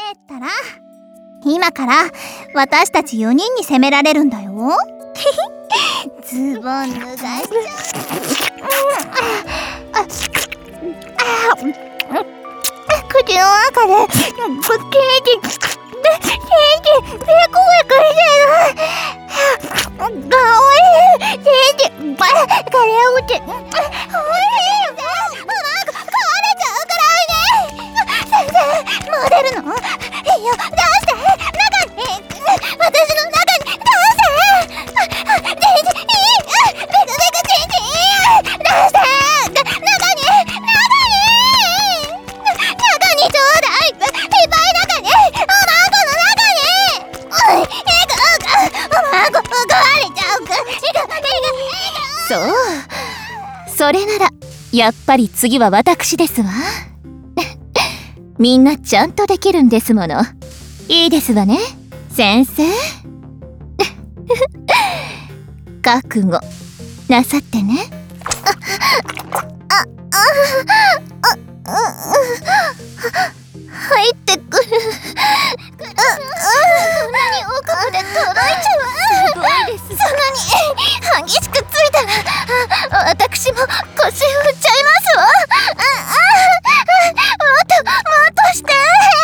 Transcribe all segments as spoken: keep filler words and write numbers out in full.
ったら今から私たちよにんに攻められるんだよ。ズボン脱がしちゃう。口の中でケーキケーキペコペコしてる。かわいいケーキカレー落ちおいしいよ。なんか壊れちゃうくらいね。先生モデルのいいよ出して中に私の中に出してチンチンいいペコペコチンチン出して中に中に中にちょうだい。いっぱい中におまんこの中においいくおまんこ壊れちゃうくいくいくそう、それならやっぱり次は私ですわ。みんなちゃんとできるんですもの。いいですわね先生。覚悟なさってね。 あ、あ、あ、あ、入ってくる。こんなに奥まで届いちゃう。 すごいです。 そんなに激しくついたら私も腰を打っちゃいますわ。ああもっともっとして。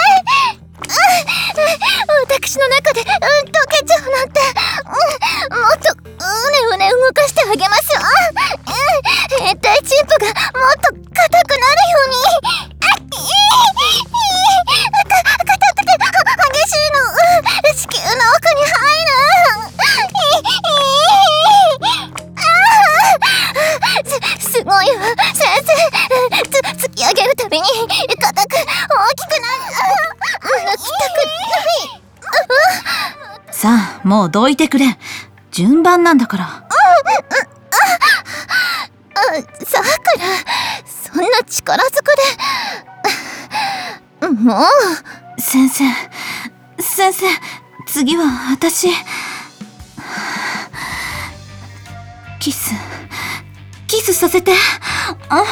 私の中でうん溶けちゃうなんて。もっとうねうね動かしてあげますわ。変態チンポがもっと硬くなるように。硬くて激しいの子宮の奥に入る。す、すごいわ先生。つ、突き上げるたびに硬く大きくなる。抜きたくない。 さあもうどいてくれ。順番なんだから。 あ、さくらそんな力ずくでもう。 先生先生次は私。キスキスさせて。あ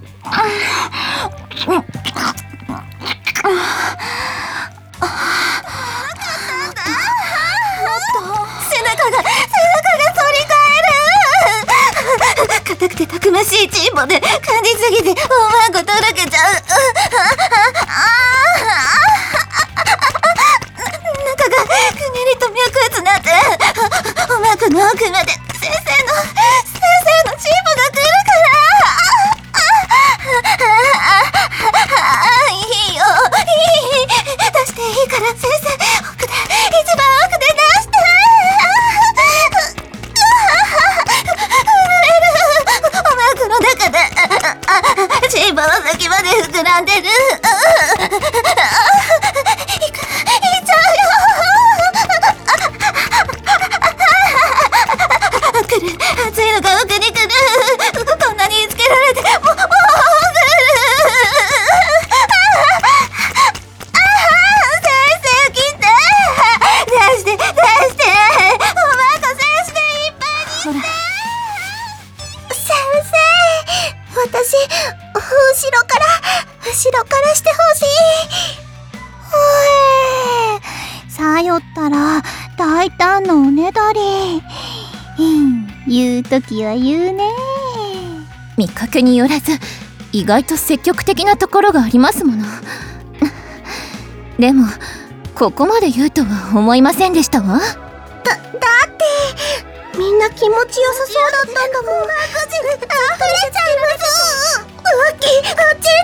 背中が背中が反り返る。 硬くてたくましいチンポで感じすぎておまんことろけちゃう。中がくねりと脈打つなって。おまんこの奥まで先生の先生のチンポが来るから。いいよいい出していいから先生。奥で一番奥で出して。おまんこの中でチンポの先まで膨らんでる。いくいっちゃうよ。来る熱いのが奥に来る。こんなにつけられてもうもう来る。先生来て出して出しておまんこ精子でいっぱいにして。先生私後ろから後ろからしてほしい。ほえさよったら大胆なおねだり。うん言うときは言うね。 見かけによらず意外と積極的なところがありますもの。でもここまで言うとは思いませんでしたわ。 だ、だってみんな気持ちよさそうだったんだもん。溢れちゃいます。浮気、あっち